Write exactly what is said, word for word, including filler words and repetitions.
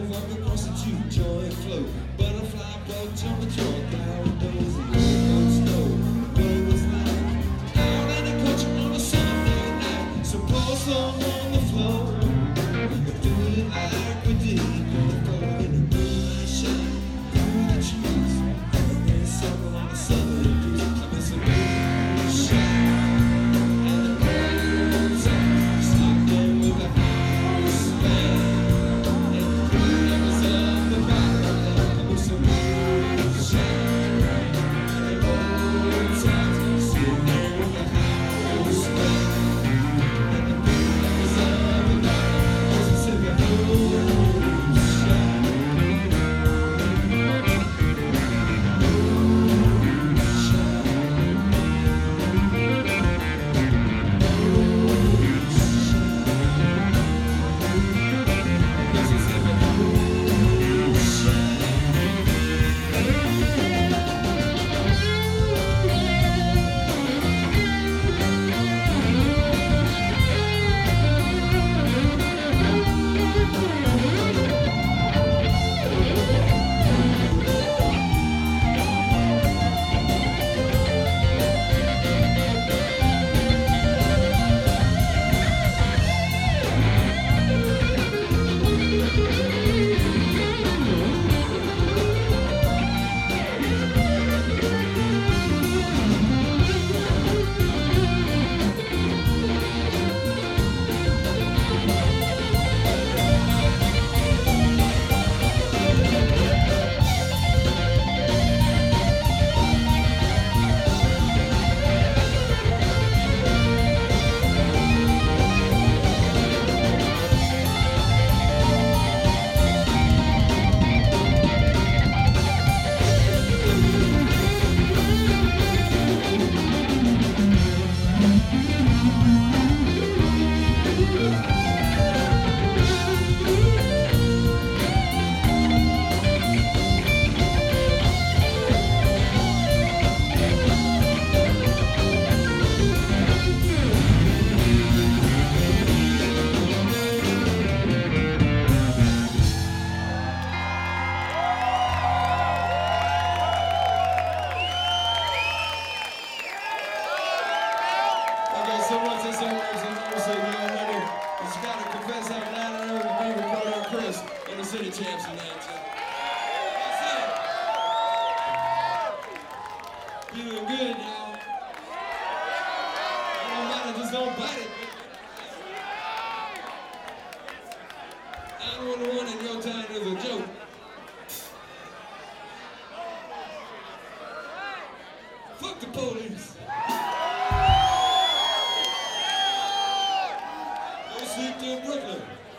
fuck a prostitute, joy and flow. Butterfly bug, jump a truck, out windows and cold snow. What was like out in the country on a Sunday night. So pour some on the floor and do it like we did before. In the moonlight shine through the trees, and then circle on a southern breeze. I miss a moonshine and the birds are sliding with the house band. Someone said something else, and you say, you know, remember, you gotta confess how loud I heard me, Ricardo, and Chris in the City Champs tonight. That's it. You doing good, y'all. It don't matter, just don't bite it. nine one one in your town is a joke. Fuck the police. Sleep till Brooklyn.